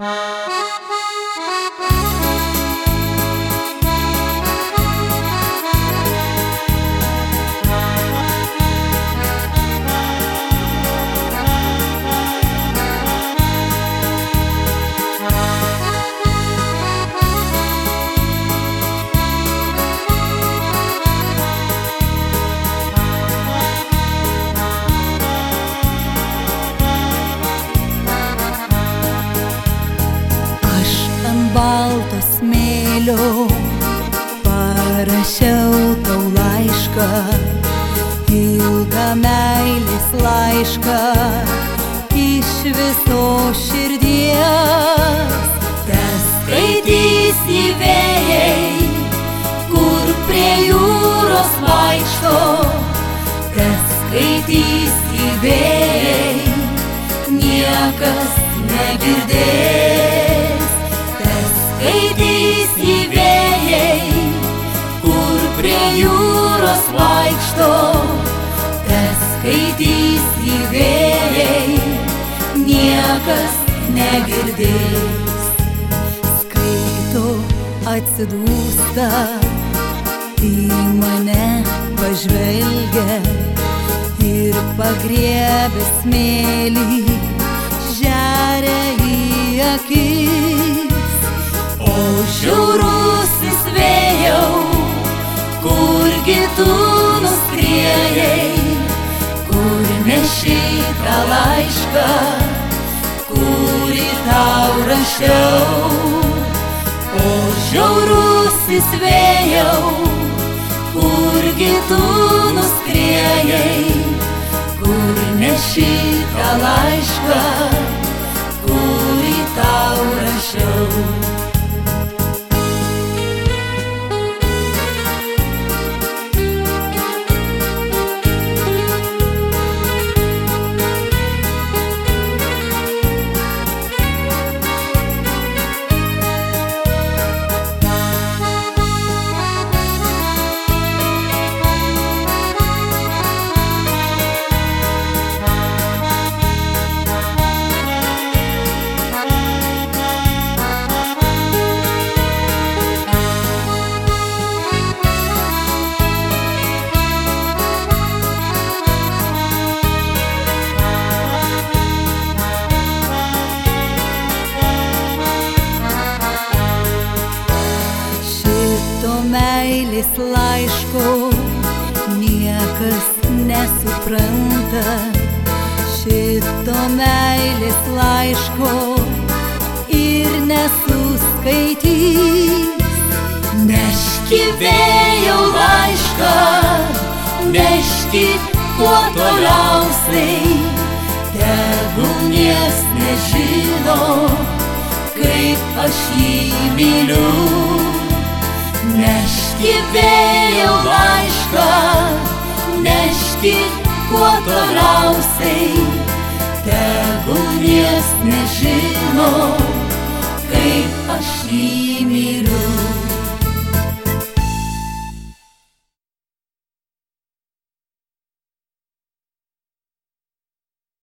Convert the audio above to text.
Balto smėlio parašiau tau laišką, ilgą meilės laišką iš visos širdies. Teskaitys jį vėjai, kur prie jūros vaikšto, teskaitys jį vėjai, niekas negirdės. Skaitys jį vėjai, kur prie jūros vaikšto, teskaitys jį vėjai, niekas negirdės. Skaito, atsidūsta, į mane pažvelgia ir pagriebė smėlį, žeria į akis. O žiaurusis vėjau, kurgi tu nuskriejai, kur neši tą laišką, kurį tau rašiau. O žiaurusis vėjau, kurgi tu nuskriejai, kur neši tą laišką, kurį tau rašiau. Meilės laiško niekas nesupranta, šito meilės laiško ir nesuskaitys. Neški vėjau laišką, neški kuo toliausiai, tegul nieks nežino, kaip aš jį myliu. Neški vėjau laišką, neški kuo toliausiai, tegul nieks nežino, kaip aš jį